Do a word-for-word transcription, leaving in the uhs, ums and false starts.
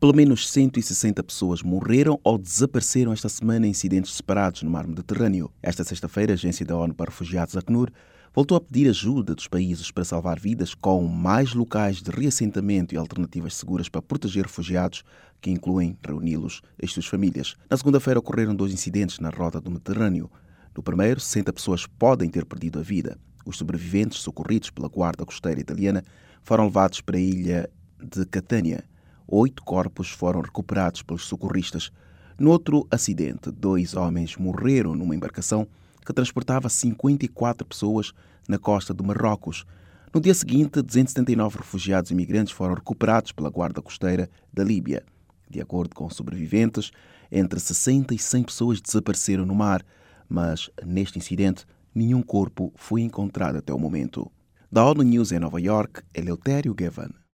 Pelo menos cento e sessenta pessoas morreram ou desapareceram esta semana em incidentes separados no mar Mediterrâneo. Esta sexta-feira, a Agência da ONU para Refugiados, ACNUR, voltou a pedir ajuda dos países para salvar vidas com mais locais de reassentamento e alternativas seguras para proteger refugiados, que incluem reuni-los e suas famílias. Na segunda-feira ocorreram dois incidentes na rota do Mediterrâneo. No primeiro, sessenta pessoas podem ter perdido a vida. Os sobreviventes, socorridos pela Guarda Costeira Italiana, foram levados para a ilha de Catânia. Oito corpos foram recuperados pelos socorristas. No outro acidente, dois homens morreram numa embarcação que transportava cinquenta e quatro pessoas na costa do Marrocos. No dia seguinte, duzentos e setenta e nove refugiados e imigrantes foram recuperados pela Guarda Costeira da Líbia. De acordo com os sobreviventes, entre sessenta e cem pessoas desapareceram no mar, mas neste incidente nenhum corpo foi encontrado até o momento. Da ONU News em Nova York, Eleutério Gavan.